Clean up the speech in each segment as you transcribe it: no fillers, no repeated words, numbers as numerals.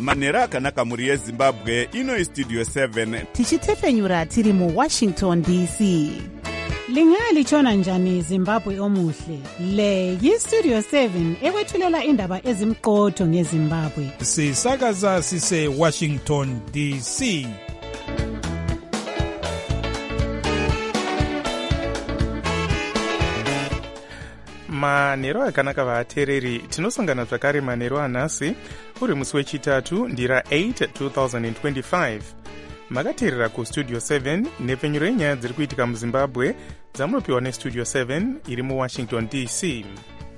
manhero akanaka mhuri yezimbabwe. Ino istudio 7 tichitefenyura tiri muwashington dc. Lingalitshona njani Zimbabwe omuhle? Le yistudio 7 ekwethulela indaba ezimqotho ngeZimbabwe. Sisakaza sise Washington DC. Manhero akanaka vateereri, tinosangana zvakare manhero anhasi uri musi wechitatu ndira 8 2025. Makateerera kustudio 7 nepfenyuro yenyaya dziri kuitika muzimbabwe dzamunopiwa nestudio 7 iri muwashington dc.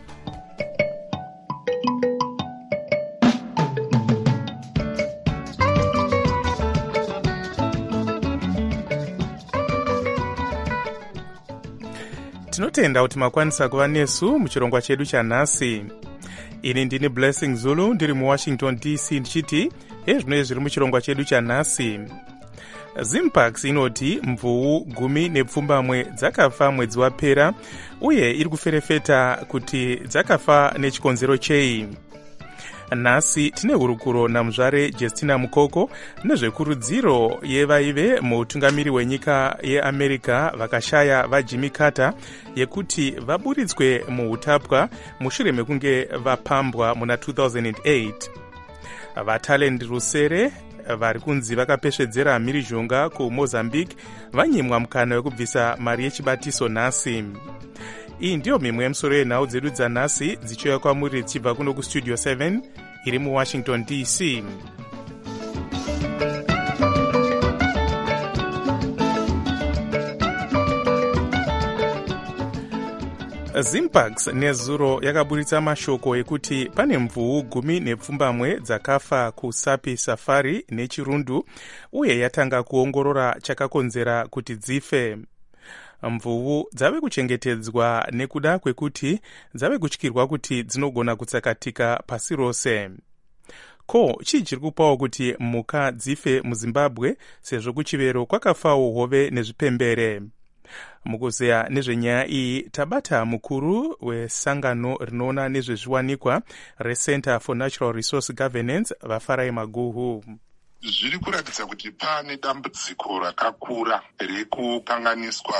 Tinotenda kuti makwanisa kuva nesu muchirongwa chedu chanhasi. Ini ndini Blessing Zulu ndiri muwashington dc ndichiti ezvino zviri muchirongwa chedu chanhasi. Zimpax inoti mvuu 10 dzakafa mwedzi wapera uye iri kuferefeta kuti dzakafa nechikonzero chei. Nhasi tine hurukuro namuzvare Justina Mukoko nezvekurudziro yevaive muutungamiri wenyika yeAmerica vakashaya vaJimmy Carter yekuti vaburitswe muutapwa mushure mekunge vapambwa muna 2008. Vatalend rusere vari kunzi vakapesvedzera mhirizhonga kuMozambique vanyimwa mukana wekubvisa mari yechibatiso nhasi. Iyi ndiyo mimwe yemusoro yenhau dzedu dzanhasi dzichiuya kwamuri dzichibva kuno kustudio 7 iri muwashington dc. Zimpax nezuro yakaburitsa mashoko ekuti pane mvuu 10 dzakafa kuSapi Safari neChirundu uye yatanga kuongorora chakakonzera kuti dzife. Mvuu dzave kuchengetedzwa nekuda kwekuti dzave kutyirwa kuti dzinogona kutsakatika pasi rose. Ko chii chiri kupawo kuti mhuka dzife muZimbabwe sezvo kuchivero kwakafawo hove nezvipembere? Mukuzeya nezvenyaya iyi tabata mukuru wesangano rinoona nezvezviwanikwa reCenter for Natural Resource Governance Vafarai Maguhu. Zviri kuratidza kuti pane dambudziko rakakura rekukanganiswa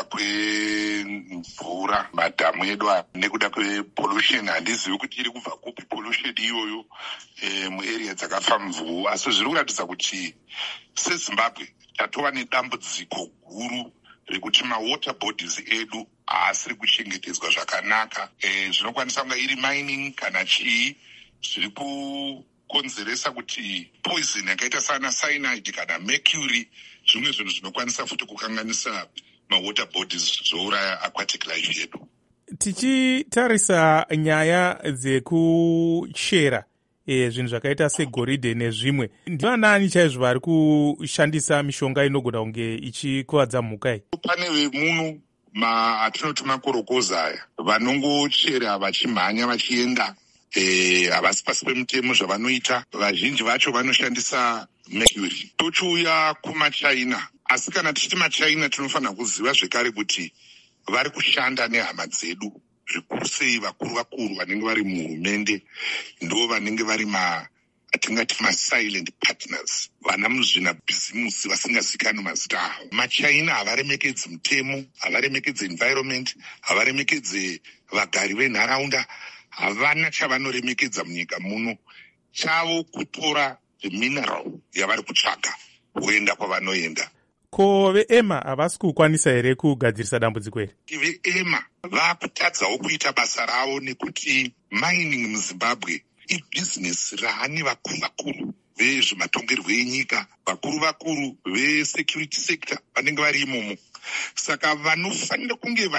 kwemvura madhamu edu nekuda kwepollution. Handizivi kuti iri kubva kupi pollution iyoyo muarea dzakafa mvuu, asi zviri kuratidza kuti seZimbabwe tatova nedambudziko guru rekuti mawater bodies edu haasiri kuchengetedzwa zvakanaka. Zvinokwanisa kunge iri mining kana chii zviri kukonzeresa kuti poison yakaita sana cyanide kana mercury zvimwe zvinhu zvinokwanisa futi kukanganisa mawater bodies zvouraya aquatic life yedu. Tichitarisa nyaya dzekuchera zvinhu zvakaita segoridhe nezvimwe, ndivanani chaizvo vari kushandisa mishonga inogona kunge ichikuvadza mhuka iyi? Pane vemuno atinoti makorokoza aya vanongochera vachimhanya vachienda, havasi pasi pemutemo zvavanoita. Vazhinji vacho vanoshandisa mercury. Tochiuya kumaChina, asi kana tichiti maChina tinofanira kuziva zvekare kuti vari kushanda nehama dzedu zvikuru sei. Vakuru vanenge vari muhurumende ndo vanenge vari atingati silent partners, vana muzvina bhizimusi vasingazikanwi mazita avo. MaChina havaremekedzi mutemo, havaremekedzi environment, havaremekedzi vagari venharaunda, havana chavanoremekedza munyika muno. Chavo kutora mineral yavari kutsvaga voenda kwavanoenda. Ko veEMA havasi kukwanisa here kugadzirisa dambudziko iri? VeEMA vaakutadzawo kuita basa ravo nekuti mining muZimbabwe ibhizinesi raani vakuru vezvematongerwo enyika, vakuru vesecurity sector vanenge vari imomo. Saka vanofanira kunge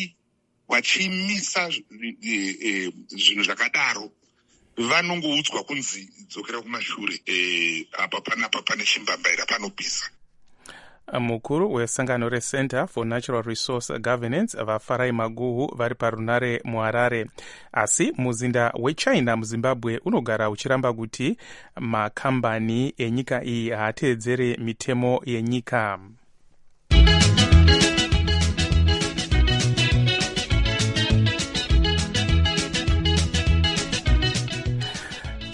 vachimisa zvinhu zvakadaro vanongoudzwa kunzi dzokera kumashure, apa panapa pane chimbambaira panopisa. Mukuru wesangano reCenter for Natural Resource Governance Vafarai Maguhu vari parunare muHarare. Asi muzinda weChina muZimbabwe unogara uchiramba kuti makambani enyika iyi haateedzere mitemo yenyika.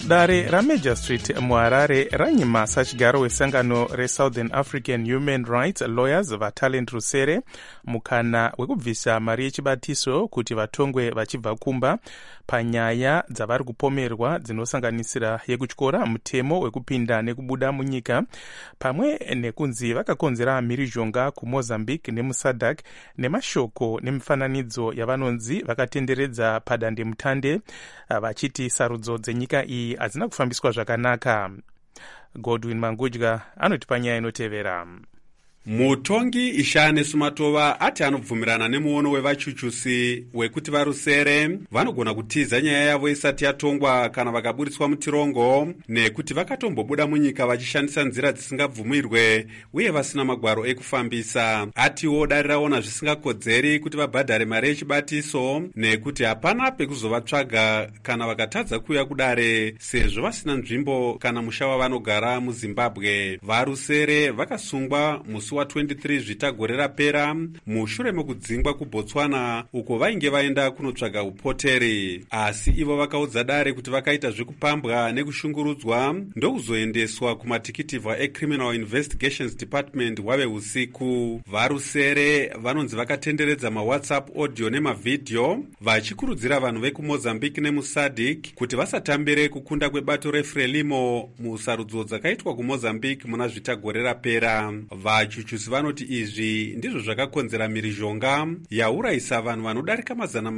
dare ramajor street muharare ranyimasa chigaro wesangano reSouthern African Human Rights Lawyers vaTalent Rusere mukana wekubvisa mari yechibatiso kuti vatongwe vachibva kumba panyaya dzavari kupomerwa dzinosanganisira yekutyora mutemo wekupinda nekubuda munyika pamwe nekunzi vakakonzera mhirizhonga kuMozambique nemuSADC nemashoko nemifananidzo yavanonzi vakatenderedza padandemutande vachiti sarudzo dzenyika iyi hadzina kufambiswa zvakanaka. Godwin Mangudya anoti panyaya inotevera. Mutongi Ishane Sumatova ati anobvumirana nemuono wevachuchusi wekuti vaRusere vanogona kutiza nyaya yavo isati yatongwa kana vakaburitswa mutirongo nekuti vakatombobuda munyika vachishandisa nzira dzisingabvumirwe uye vasina magwaro ekufambisa. Atiwo dare raona zvisingakodzeri kuti vabhadhare mari yechibatiso nekuti hapana pekuzovatsvaga kana vakatadza kuuya kudare sezvo vasina nzvimbo kana musha wavanogara muZimbabwe. VaRusere vakasungwa musi wa23 zvitagore rapera mushure mekudzingwa kuBotswana uko vainge vaenda kunotsvaga upoteri, asi ivo vakaudza dare kuti vakaita zvekupambwa nekushungurudzwa ndokuzoendeswa kumatikitivha eCriminal Investigations Department wave usiku. VaRusere vanonzi vakatenderedza maWhatsApp audio nemavideo vachikurudzira vanhu vekuMozambique nemuSADC kuti vasatambire kukunda kwebato reFrelimo musarudzo dzakaitwa kuMozambique muna zvitagore rapera. Vachuchusi vanoti izvi ndizvo zvakakonzera mhirizhonga yaurayisa vanhu vanodarika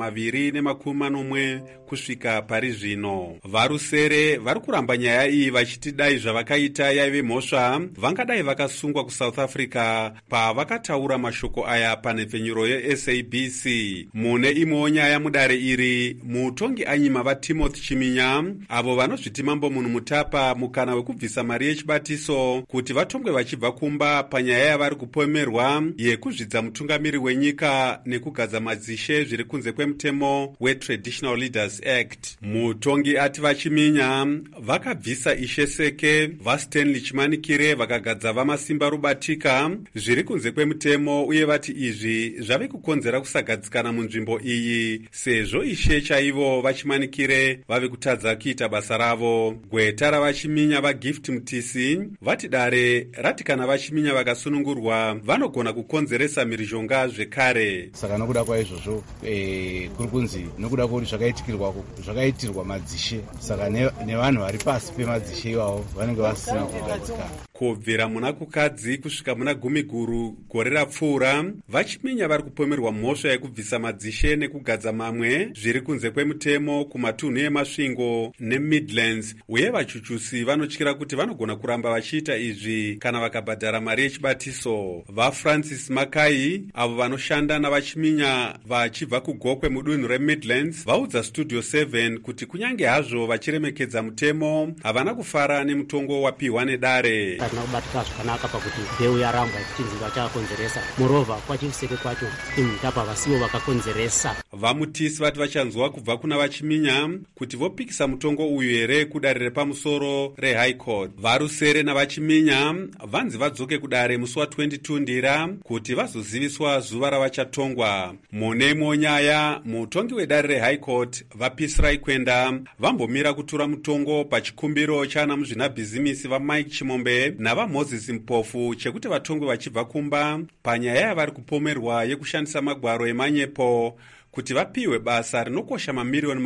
240 kusvika pari zvino. VaRusere vari kuramba nyaya iyi vachiti dai zvavakaita yaive mhosva vangadai vakasungwa kuSouth Africa pavakataura mashoko aya panhepfenyuro yeSABC. Mune imwewo nyaya mudare iri mutongi anyima vaTimothy Chiminya avo vanozviti mambo munhu mutapa mukana wekubvisa mari yechibatiso kuti vatongwe vachibva kumba panyaya yavari kupomerwa yekuzvidza mutungamiri wenyika nekugadza madzishe zviri kunze kwemutemo weTraditional Leaders Act. Mutongi ati vaChiminya vakabvisa Ishe Seke vaStanley Chimanikire vakagadza vamasimba rubatika zviri kunze kwemutemo uye vati izvi zvave kukonzera kusagadzikana munzvimbo iyi sezvo Ishe chaivo vaChimanikire vave kutadza kuita basa ravo. Gweta ravaChiminya vaGift Mutisi vati dare rati kana vaChiminya vakasunungurwa vanogona kukonzeresa mhirizhonga zvekare. Saka nokuda kwaizvozvo kuri kunzi nokuda kwekuti zvakaitirwa madzishe saka nevanhu vari pasi pemadzishe iwawo vanenge vasina kugadzikana. Kubvira muna kukadzi kusvika muna gumi guru gore rapfuura vaChiminya vari kupomerwa mhosva yekubvisa madzishe nekugadza mamwe zviri kunze kwemutemo kumatunhu emasvingo neMidlands uye vachuchusi vanotyira kuti vanogona kuramba vachiita izvi kana vakabhadhara mari yechibatiso. VaFrancis Makai avo vanoshanda navaChiminya vachibva kugokwe mudunhu reMidlands vaudza Studio 7 kuti kunyange hazvo vachiremekedza mutemo havana kufara nemutongo wapiwa nedare. Hatina kubatika zvakanaka pakuti mbeu yarambwa ichinzi vachakonzeresa morova kwachikuseke kwacho imutapa vasivo vakakonzeresa. Vamutisi vati vachanzwa kubva kuna vaChiminya kuti vopikisa mutongo uyu here kudare repamusoro reHigh Court. VaRusere navaChiminya vanzi vadzoke kudare musi wa22 Ndira kuti vazoziviswa zuva ravachatongwa. Mune nyaya mutongi wedare reHigh Court vaPisrai Kwenda vambomira kutura mutongo pachikumbiro chana muzvinabhizimisi vaMike Chimombe navaMoses Mpofu chekuti vatongwe vachibva kumba panyaya yavari kupomerwa yekushandisa magwaro emanyepo kuti vapiwe basa rinokosha mamiliyoni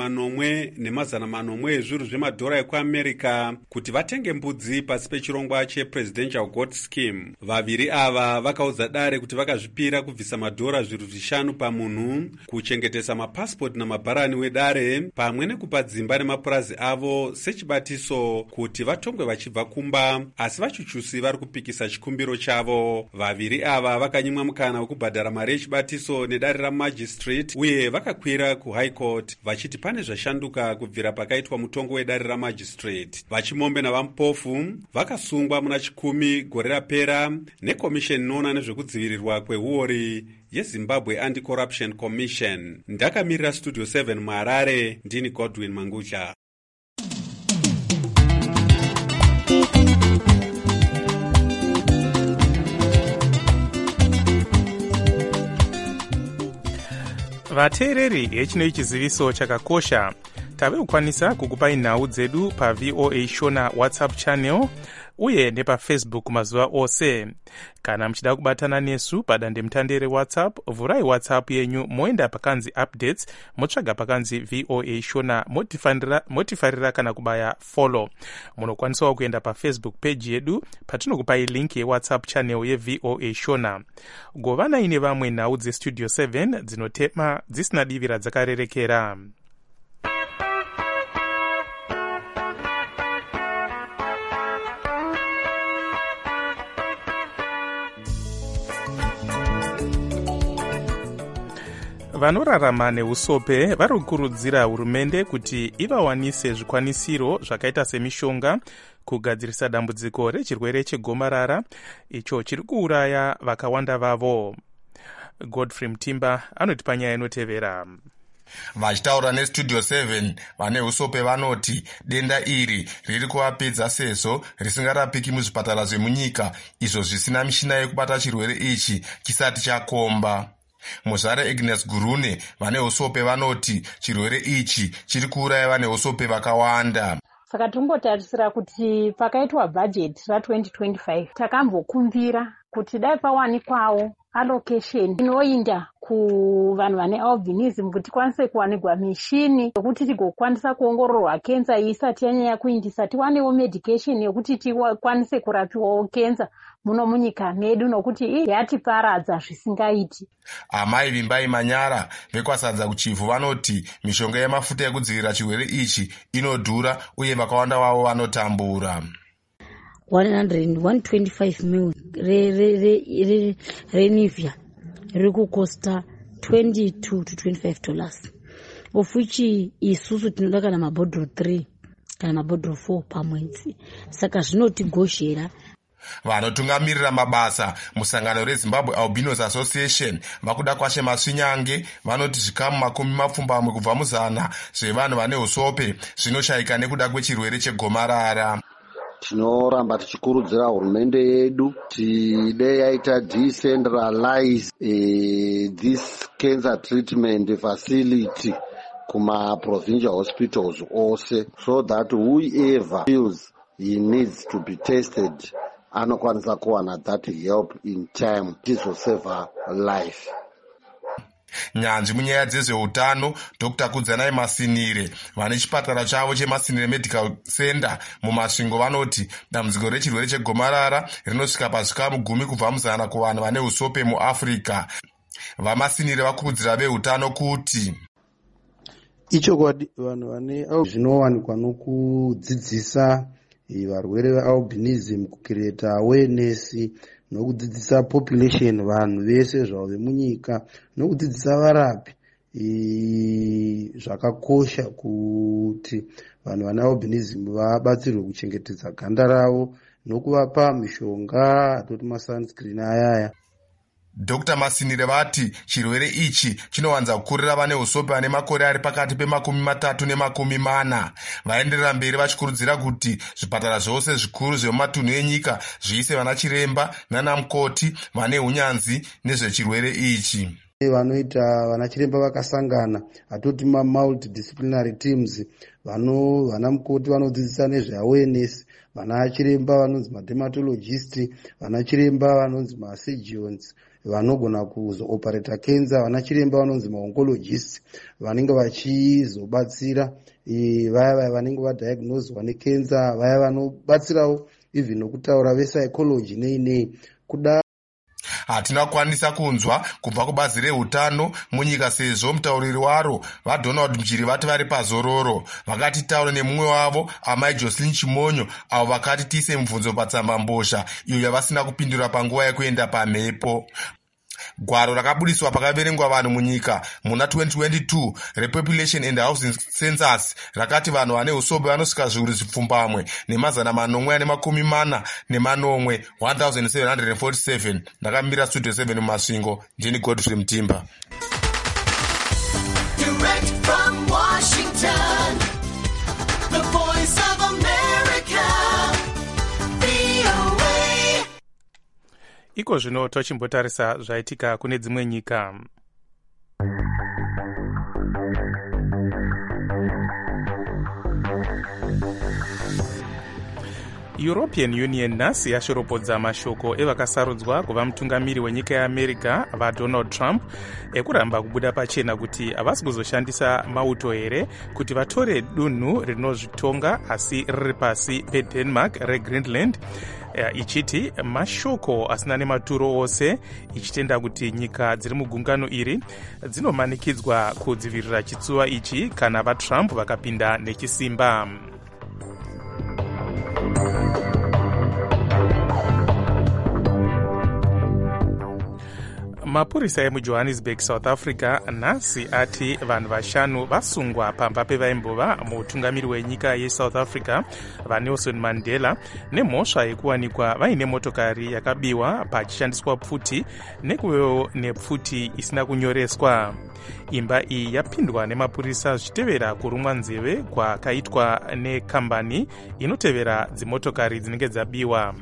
4,400 ezviuru zvemadhora ekuAmerica kuti vatenge mbudzi pasi pechirongwa chePresidential Goat Scheme. Vaviri ava vakaudza dare kuti vakazvipira kubvisa madhora zviuru 5 pamunhu, kuchengetesa mapasipoti namabharani wedare pamwe nekupa dzimba nemapurazi avo sechibatiso kuti vatongwe vachibva kumba, asi vachuchusi vari kupikisa chikumbiro chavo. Vaviri ava vakanyimwa mukana wekubhadhara mari yechibatiso nedare raMagistrate uye vakakwira kuHigh Court vachiti pane zvashanduka kubvira pakaitwa mutongo wedare raMagistrate. VaChimombe navaMpofu vakasungwa muna 10 gore rapera nekomisheni inoona nezvekudzivirirwa kwehuori yeZimbabwe Anti-Corruption Commission. Ndakamirira Studio 7 muHarare, ndini Godwin Mangudya. vateereri hechino chiziviso chakakosha tave kukwanisa kukupai nhau dzedu pa VOA Shona WhatsApp channel uye nepa Facebook mazuva ose. Kana mchida kubatana nesu padande mutandere WhatsApp, vurai WhatsApp yenyu moenda pakanzi updates, motsvaga pakanzi VOA Shona, motifarira kana kubaya follow. Munokwanisawo kuenda pa Facebook page yedu patinokupai link ye WhatsApp channel ye VOA Shona. Govana ine vamwe nhau dze Studio 7 dzinotema dzisina divira dzakarerekera. Vanorarama neusope vari kukurudzira hurumende kuti ivawanise zvikwanisiro zvakaita semishonga kugadzirisa dambudziko rechirwere chegomarara icho chiri kuuraya vakawanda vavo. Godfrey Mtimba anoti panyaya inotevera. Vachitaura neStudio 7 vane usope vanoti denda iri riri kuvapedza sezvo risingarapiki muzvipatara zvemunyika izvo zvisina mishina yekubata chirwere ichi chisati chakomba. Muzvare Agnes Gurune vane usope vanoti chirwere ichi chiri kuuraya vane usope vakawanda. Saka tongotarisira kuti pakaitwa bhajeti ra2025 takambokumbira kuti dai pawanikwawo allocation inoinda kuvanhu vane albinism kuti kwanise kuwanikwa mishini yokuti tigokwanisa kuongororwa kenza isati yanyanya kuindisa, tiwanewo medication yokuti tikwanise kurapiwawo kenza muno munyika medu nokuti yatiparadza zvisingaiti. Amai Vimbai Manyara vekwasadza kuchifu vanoti mishonga yemafuta ekudzivirira chirwere ichi inodhura uye vakawanda wavo vanotambura. 125 mil Renivia riri kukosta $22 to $25, of which isusu tinoda kana mabhodhoro 3 kana mabhodhoro 4 pamwedzi. Saka zvinotigoshera. Vanotungamirira mabasa musangano reZimbabwe Albinos Association vakuda kwashe masvinyange vanoti zvikamu 20 kubva muzana zvevanhu vane usope zvinoshayika nekuda kwechirwere chegomarara. Tinoramba tichikurudzira hurumende yedu kuti dei yaita decentralize this cancer treatment facility kuma provincial hospitals ose, so that whoever feels he needs to be tested anokwanisa kuwana that help in time tizoseva life. Nyanzvi munyaya dzezveutano Dr. Kudzanai Masinire vane chipatara chavo cheMasinire Medical Center mumasvingo vanoti dambudziko rechirwere chegomarara rinosvika pazvikamu 10 kubva muzana kuvanhu vane usope muAfrica. VaMasinire vakurudzira veutano kuti ichokwadi vanhu vane zvinowanikwa nokudzidzisa varwere vealbinism, kucreate awareness nokudzidzisa population vanhu vese zvavo vemunyika nokudzidzisa varapi. Zvakakosha kuti vanhu vane albinism vabatsirwe kuchengetedza ganda ravo nokuvapa mishonga atoti masunscreen ayaya. Dr. Masinire vati chirwere ichi chinowanza kukurira vane usope vane makore ari pakati pe30 ne40. Vaenderera mberi vachikurudzira kuti zvipatara zvose zvikuru zvemumatunhu enyika zviise vana chiremba nana mukoti vane unyanzvi nezvechirwere ichi. Vanoita vana chiremba vakasangana atoti multidisciplinary teams, vana mukoti vanodzidzisa nezveawareness, vana chiremba vanonzi madermatologist, vana chiremba vanonzi masurgeons vanogona kuzooperata cancer, vana chiremba vanonzi maoncologist vanenge vachizobatsira vaya vanenge vadiagnosed vane cancer, vaya vanobatsirawo even nokutaura vepsychology nei kuda. Hatina kukwanisa kunzwa kubva kubazi reutano munyika sezvo mutauriri waro vaDonald Mjiri vati vari pazororo. Vakati taura nemumwe wavo amai Jocelyn Chimonyo avo vakati tiise mubvunzo patsamba mbozha iyo yavasina kupindura panguva yekuenda pamhepo. Gwaro rakabudiswa pakaverengwa vanhu munyika muna 2022 repopulation and housing census rakati vanhu vane usobe vanosvika zviuru zvipfumbamwe nemazana 440 1747. Ndakamira Studio 7 mumasvingo. Ndini Godfrey Mtimba. Direct from Washington, the voice of America, VOA. Iko zvino tochimbotarisa zvaitika kune dzimwe nyika. European Union nhasi yashoropodza mashoko evakasarudzwa kuva mutungamiri wenyika yeAmerica vaDonald Trump ekuramba kubuda pachena kuti havasi kuzoshandisa mauto here kuti vatore dunhu rinozvitonga asi riri pasi peDenmark reGreenland, ichiti mashoko asina nematuro ose, ichitenda kuti nyika dziri mugungano iri dzinomanikidzwa kudzivirira chitsuwa ichi kana vaTrump vakapinda nechisimba. Mapurisa emuJohannesburg, South Africa nhasi ati vanhu vashanu vasungwa pamba pevaimbova mutungamiri wenyika yeSouth Africa vaNelson Mandela nemhosva yekuwanikwa vaine motokari yakabiwa pachishandiswa pfuti nekuvewo nepfuti isina kunyoreswa. Imba iyi yapindwa nemapurisa zvichitevera kurumwa nzeve kwakaitwa nekambani inotevera dzimotokari dzinenge dzabiwa.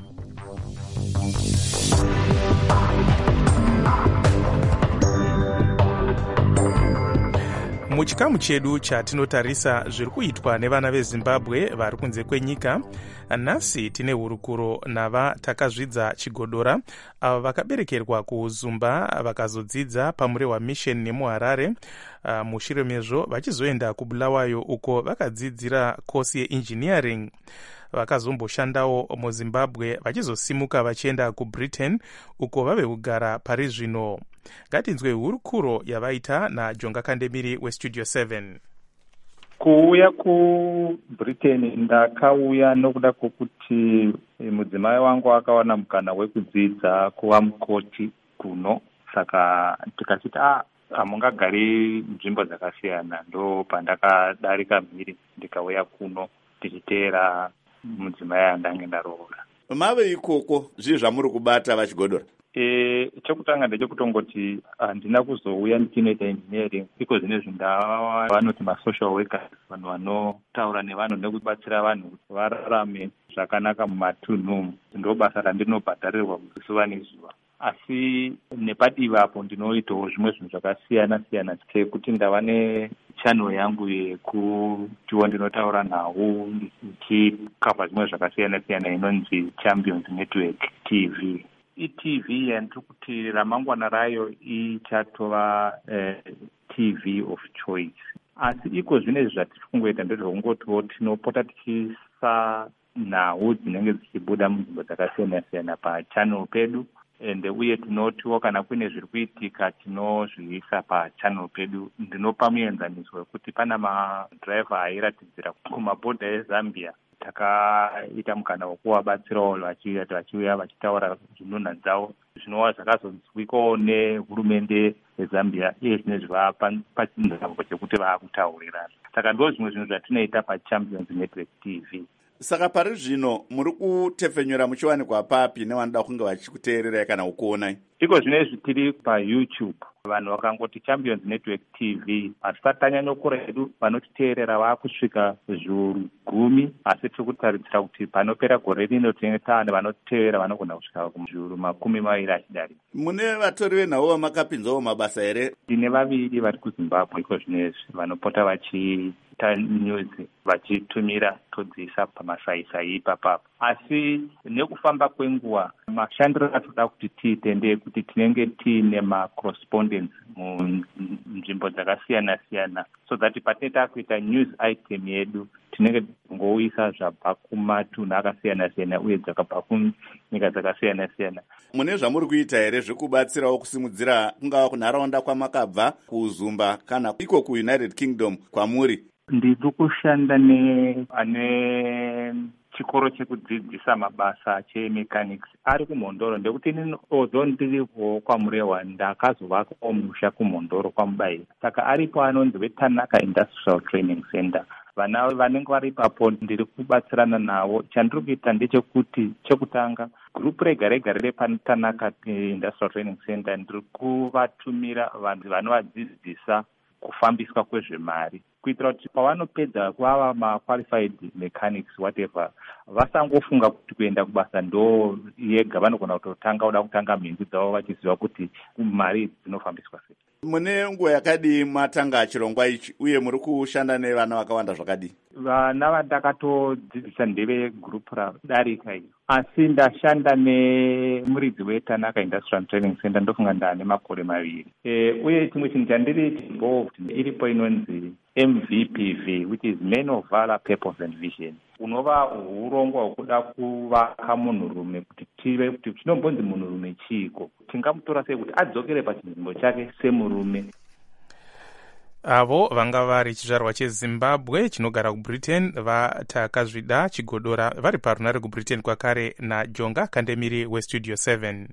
Muchikamu chedu chatinotarisa zviri kuitwa nevana veZimbabwe vari kunze kwenyika, nhasi tine hurukuro navatakazvidza chigodora avo vakaberekerwa kuZumba vakazodzidza pamure waMission nemuHarare. Mushure mezvo vachizoenda kuBulawayo uko vakadzidzira kosi yeengineering. Vakazomboshandawo muZimbabwe vachizosimuka vachienda kuBritain uko vave kugara pari zvino. Ngatinzwe hurukuro yavaita naJonga Kandemiri weStudio 7. Kuuya kuBritain ndakauya nokuda kwokuti mudzimai wangu akawana mukana wekudzidza kuva mukoti kuno, saka tikachiti hamungagari nzvimbo dzakasiyana. Ndo pandakadarika mhiri ndikauya kuno tichiteera mudzimai andange ndaroora. Mave ikoko zvii zvamuri kubata vachigodora? Chekutanga ndechekutongoti handina kuzouya ndichinoita engineering, iko zvine zvindava vanoti masocial workers, vanhu vanotaura nevanhu nekubatsira vanhu kuti vararame zvakanaka mumatunhu. Ndo basa randinobhadharirwa zuva nezuva. Asi nepadivi apo ndinoitawo zvimwe zvinhu zvakasiyana siyana, sekuti ndava nechannel yangu yekutiwo ndinotaura nawo ndichikavha zvimwe zvakasiyana siyana inonzi Champions Network TV. iTV yandiri kuti ramangwana rayo ichatova TV of choice. Asi iko zvine zvatiri kungoita ndezvokungotiwo tinopota tichisa nhau dzinenge dzichibuda munzvimbo dzakasiyana siyana pachannel pedu, ende uye tinotiwo kana kune zviri kuitika tinozviisa pachannel pedu. Ndinopa muenzaniso wekuti pana madhiraivha airatidzira kumabhodha eZambia, takaita mukana wekuvabatsirawo vachiuya vachitaura zvinunha dzavo zvinova zvakazonzwikawo nehurumende yeZambia, iye zvinezvi vapa pachinzvimbo chekuti vaakutaurirana. Saka ndo zvimwe zvinhu zvatinoita paChampions Network TV. Saka pari zvino muri kutefenyura muchiwanikwa papi nevanoda kunge vachikuteererai kana kukuonai? Iko zvinezvi tiri paYouTube. Vanhu vakangoti Champions Network TV, asi patanyanya kuredu vanotiteerera vakusvika zviuru 10, asi tiri kutaridzira kuti panopera gore rino tinenge taane vanotiteerera vanogona kusvika kuzviuru 20 achidarika. Mune vatori venhau vamakapinzawo mabasa here? Tine vaviri vari kuZimbabwe iko zvinezvi vanopota vachiita news vachitumira todziisa pamasaisai ipapapo. Asi nekufamba kwenguva mashandiro atoda kuti tiite ndeyekuti tinenge tiine macorrespondence munzvimbo dzakasiyana siyana, so that patinenge takuita news item yedu tinenge ngouyisa zvabva kumatunhu akasiyana siyana uye dzakabva kunyika dzakasiyana siyana. Mune zvamuri kuita here zvekubatsirawo kusimudzira kungava kunharaunda kwamakabva kuZumba kana iko kuUnited Kingdom kwamuri? Ndiri kushanda ane chikoro chekudzidzisa mabasa chemechanics ari kuMhondoro, ndekuti although ndiripo kwaMurewa ndakazovakawo musha kuMhondoro kwaMubayi, saka aripo anonzi veTanaka Industrial Training Center. Vana vanenge vari ipapo ndiri kubatsirana navo. Chandiri kuita ndechekuti chekutanga gurupu rega rega riri paTanaka Industrial Training Center ndiri kuvatumira vanhu vanovadzidzisa kufambiswa kwezvemari. kuitira kuti pavanopedza kuva maqualified mechanics whatever vasangofunga kuti kuenda kubasa ndo yega, vanogona kutanga mhinzi dzavo vachiziva kuti mari dzinofambiswa sei. Mune nguva yakadi matanga chirongwa ichi uye muri kushanda nevana vakawanda zvakadi? Vana vandakatodzidzisa ndeve gurupu radarika iyo, asi ndashanda nemuridzi weTanaka Industrial Training Center ndofunga ndane makore 2. Uye chimwe chinhu chandiri involved iripo inonzi MVPV, which is Men of Valor, Purpose and Vision. Unova urongwa hwekuda kuvaka munhurume kuti tive kuti chinombonzi munhurume chiiko, tingamutora sei kuti adzokere pachinzvimbo chake semurume. Avo vanga vari chizvarwa cheZimbabwe chinogara kuBritain vatakazvida chigodora vari parunare kuBritain kwakare naJonga Kandemiri weStudio 7.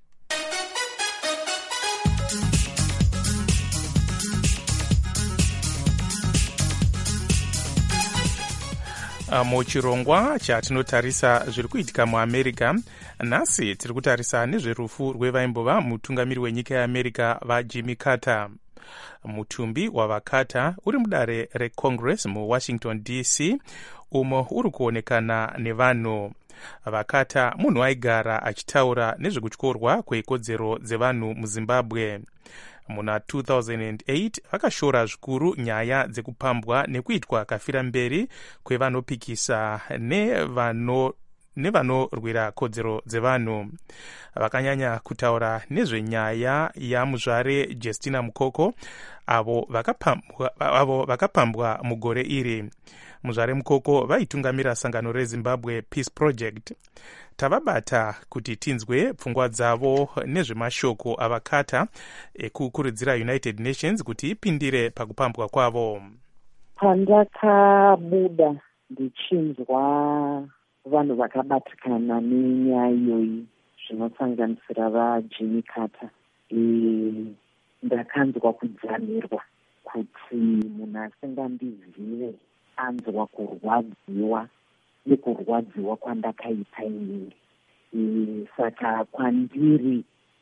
Muchirongwa chatinotarisa zviri kuitika muAmerica, nhasi tiri kutarisa nezverufu rwevaimbova mutungamiri wenyika yeAmerica vaJimmy Carter. Mutumbi wavaCarter uri mudare reCongress muWashington DC, umo uri kuonekana nevanhu. VaCarter munhu aigara achitaura nezvekutyorwa kwekodzero dzevanhu muZimbabwe. Muna 2008 vakashora zvikuru nyaya dzekupambwa nekuitwa kafira mberi kwevanopikisa nevanorwira kodzero dzevanhu. Vakanyanya kutaura nezvenyaya yamuzvare Justina Mukoko avo vakapambwa mugore iri. Muzvare Mukoko vaitungamira sangano reZimbabwe Peace Project. Tavabata kuti tinzwe pfungwa dzavo nezvemashoko avaCarter ekukurudzira United Nations kuti ipindire pakupambwa kwavo. Pandakabuda ndichinzwa vanhu vakabatikana nenyaya iyoyi zvinosanganisira vaJimmy Carter, ndakanzwa kudzamirwa kuti munhu asingandizive anzwa kurwadziwa nekurwadziwa kwandakaita inini. Saka kwandiri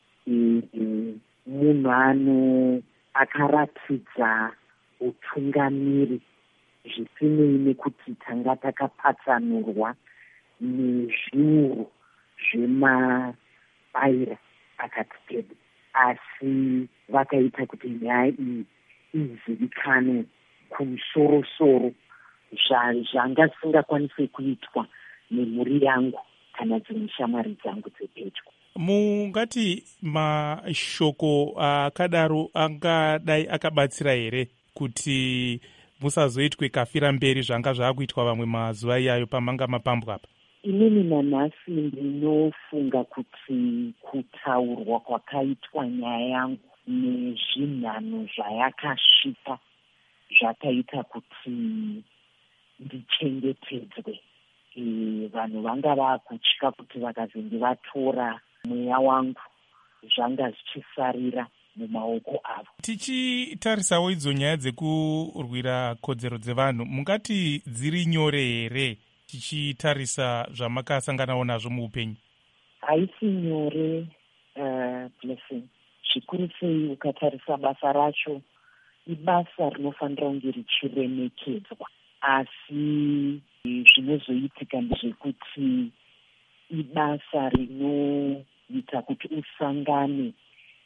munhu akaratidza utungamiri zvisinei nekuti tanga takapatsanurwa nezviuru zvemabaira akatipeda, asi vakaita kuti nyaya iyi izivikane kumusoro-soro zvanga zvisingakwanisi kuitwa nemhuri yangu kana dzimwe shamwari dzangu dzepedyo. Mungati mashoko akadaro angadai akabatsira here kuti musazoitwe kafira mberi zvanga zvaakuitwa vamwe mazuva iyayo pamanga mapambwa apa? Inini nanhasi ndinofunga kuti kutaurwa kwakaitwa nyaya yangu nezvinhano zvayakasvika zvakaita kuti ndichengetedzwe. Vanhu vanga vakutya kuti vakazondivatora mweya wangu zvanga zvichisarira mumaoko avo. Tichitarisawo idzo nyaya dzekurwira kodzero dzevanhu, mungati dziri nyore here tichitarisa zvamakasanganawo nazvo muupenyu? Haisi nyore, Blessing. Zvikuru sei ukatarisa basa racho, ibasa rinofanira kunge richiremekedzwa, asi zvinozoitika ndezvekuti ibasa rinoita kuti usangane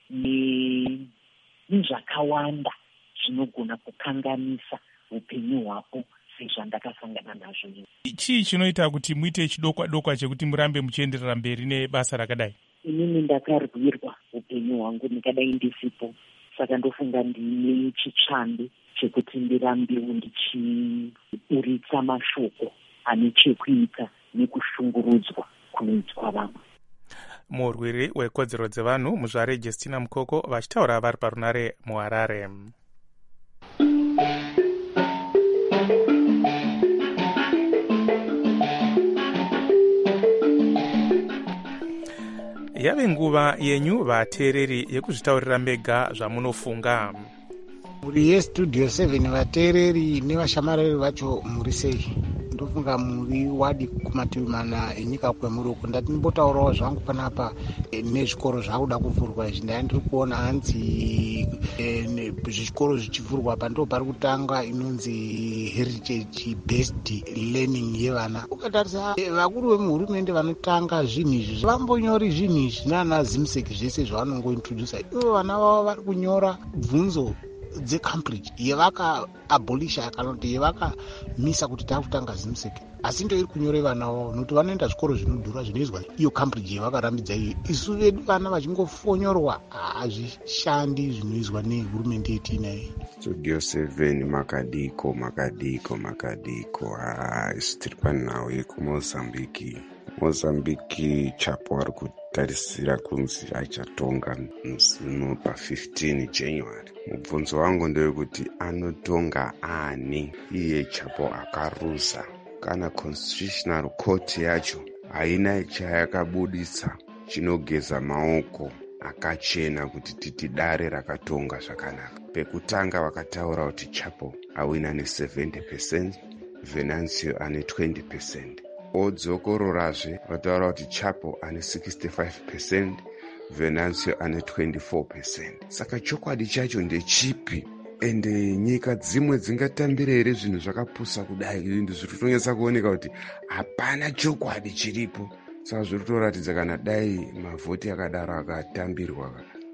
nezvakawanda zvinogona kukanganisa upenyu hwako sezvandakasangana nazvo. Chii chinoita kuti muite chidokwa-dokwa chekuti murambe muchienderera mberi nebasa rakadai? Inini ndakarwirwa upenyu hwangu ndikadai ndisipo, saka ndofunga ndine chitsvambi chekuti ndirambiwo ndichiuritsa mashoko ane chekuita nekushungurudzwa kunoitwa vamwe. Murwiri wekodzero dzevanhu muzvare Justina Mukoko vachitaura vari parunare muHarare. Yave nguva yenyu vateereri yekuzvitaurira mega zvamunofunga. Muri yeStudio 7 vateereri nevashamarari vacho muri sei? ndofunga muri wadi kumativi mana enyika kwemuri uku ndati ndimbotaurawo zvangu panapa nezvikoro zvakuda kuvhurwa izvi ndaya ndiri kuona hanzi zvikoro zvichivhurwa apa ndo pari kutanga inonzi heritage based learning yevana. Ukatarisa vakuru vemuhurumende vanotanga zvinhu izvi vambonyori zvinhu izvi nana zimsek zvese zvavanongointrodusa ivo vana vavo vari kunyora bvunzo dzeCambridge yevakaabolisha kana kuti yevakamisa kuti takutanga zimsek, asi ndo iri kunyore vana vavo nokuti vanoenda zvikoro zvinodhura zvinoizwa iyo Cambridge yavakarambidza iyo. Isu vedu vana vachingofonyorwa hazvishandi zvinoizwa nehurumende yetinayo. Studio 7 makadiko isu tiri panhau yekumozambiki. Mozambiki Chapo ari kutarisira kunzi achatonga musi pa 15 January. Mubvunzo wangu ndewekuti anotonga ani? Iye Chapo akaruza kana constitutional court yacho haina chayakabudisa chinogeza maoko akachena kuti titi dare rakatonga zvakanaka. Pekutanga vakataura kuti Chapo awina ne70%, Venancio ane 20%. Odzokororazve vataura kuti Chapo ane 65%, Venancio ane 24%. Saka chokwadi chacho ndechipi? Ende nyika dzimwe dzingatambira here zvinhu zvakapusa kudai? Ndizvo zviritonesa kuoneka kuti hapana chokwadi chiripo. Saka zviritoratidzwa kana dai mavhoti akadaro akatambirwa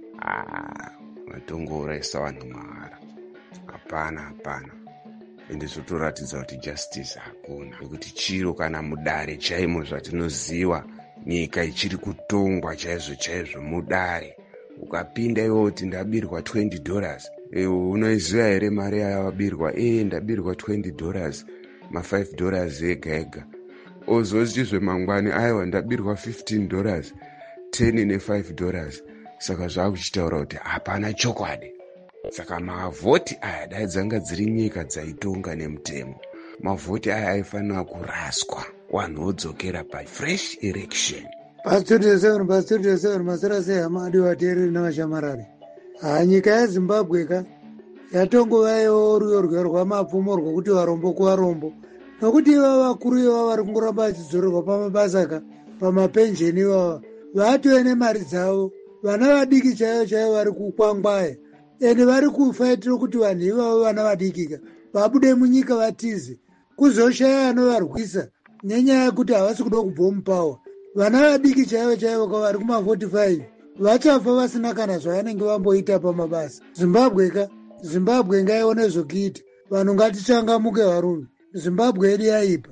vatongouraisa vanhu mahara. Hapana. Ende zvotoratidza kuti justice hakuna, nekuti chiro kana mudare chaimo zvatinoziva nyika ichiri kutongwa chaizvo mudare. Ukapinda iwo kuti ndabirwa $20, unoiziva here mari yavabirwa? Ndabirwa $20, ma$5 ega. Ozozvizve mangwani aiwa ndabirwa $15, 10 ne$5. Saka zvakuchitaura kuti hapana chokwadi. Saka mavhoti aya dai dzanga dziri nyika dzaitonga nemutemo, mavhoti aya aifanira kuraswa, wanhu wodzokera pafresh election. Pastudio 7 masara sei hamadi vateereri navashamarari. Nyika yeZimbabwe yatongovayo ruyo rwamapfumo rwokuti varombo kuvarombo, nokuti ivava vakuru ivava vari kungoramba vachidzorerwa pamabasa pamapensheni ivava vatove nemari dzavo. Vana vadiki chaivo vari kukwangwaya ende vari kufaitira kuti vanhu ivavo vana vadikika vabude munyika vatize, kuzoshaya anovarwisa nenyaya yekuti havasi kuda kubva mupawa. Vana vadiki chaivo vari kuma45 vachafa vasina kana zvavanenge vamboita pamabasa. Zimbabwe ngaione zvokuita. Vanhu ngatichangamuke varume, Zimbabwe yedu yaipa.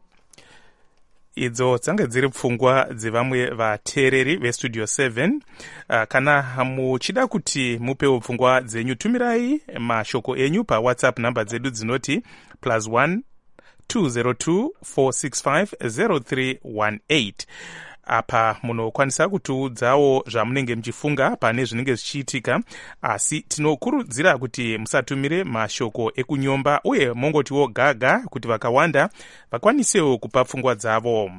Idzo dzange dziri pfungwa dzevamwe vateereri vestudio 7. Kana muchida kuti mupewo pfungwa dzenyu, tumirai mashoko enyu pawhatsapp namba dzedu dzinoti +1 202 465 0318. Apa munokwanisa kutiudzawo zvamunenge muchifunga pane zvinenge zvichiitika, asi tinokurudzira kuti musatumire mashoko ekunyomba uye mongotiwo gaga kuti vakawanda vakwanisewo kupa pfungwa dzavo.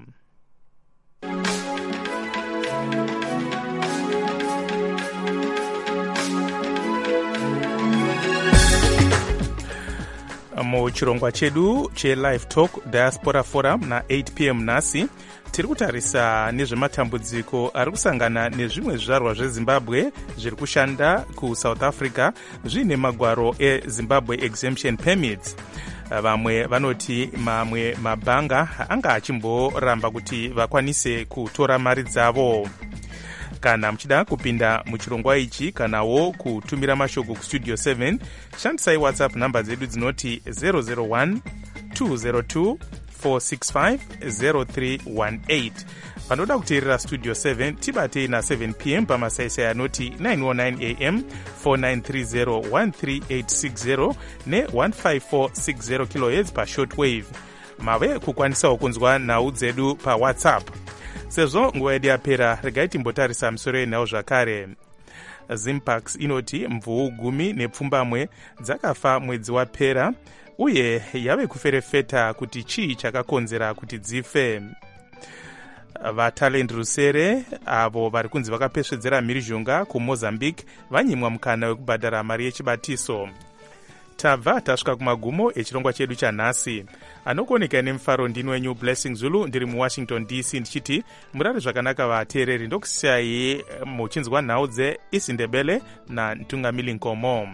Muchirongwa chedu che-Live Talk Diaspora Forum na8 p.m. nhasi tiri kutarisa nezvematambudziko ari kusangana nezvimwe zvizvarwa zveZimbabwe zviri kushanda kuSouth Africa zviine magwaro eZimbabwe Exemption Permits. Vamwe vanoti mamwe mabhanga anga achimboramba kuti vakwanise kutora mari dzavo. Kana muchida kupinda muchirongwa ichi kanawo kutumira mashoko kustudio 7, shandisai WhatsApp namba dzedu dzinoti 001 202 465 0318. Panoda kuteerera studio 7 tibatei na7 p.m. pamasaisai anoti 919 am 4930 13860 ne 15460 kHz pashortwave. Mave kukwanisawo kunzwa nhau dzedu paWhatsApp. Sezvo nguva yedu yapera, regai timbotarisa misoro yenhau zvakare. Zimpax inoti mvuu 10 nepfumbamwe dzakafa mwedzi wapera uye yave kuferefeta kuti chii chakakonzera kuti dzife. Vatalent Rusere avo vari kunzi vakapesvedzera mhirizhonga kuMozambique vanyimwa mukana wekubhadhara mari yechibatiso. tabva tasvika kumagumo echirongwa chedu chanhasi. Anokuoneka nemufaro ndini wenyu Blessing Zulu, ndiri muwashington DC ndichiti murare zvakanaka vateereri, ndokusiyai muchinzwa nhau dzeIsindebele naNtungamili Nkomo.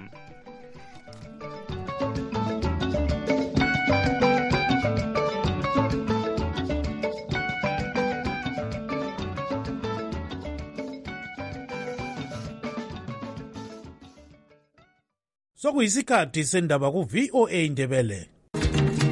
Sokuyisikhathi sendaba ku VOA Ndebele.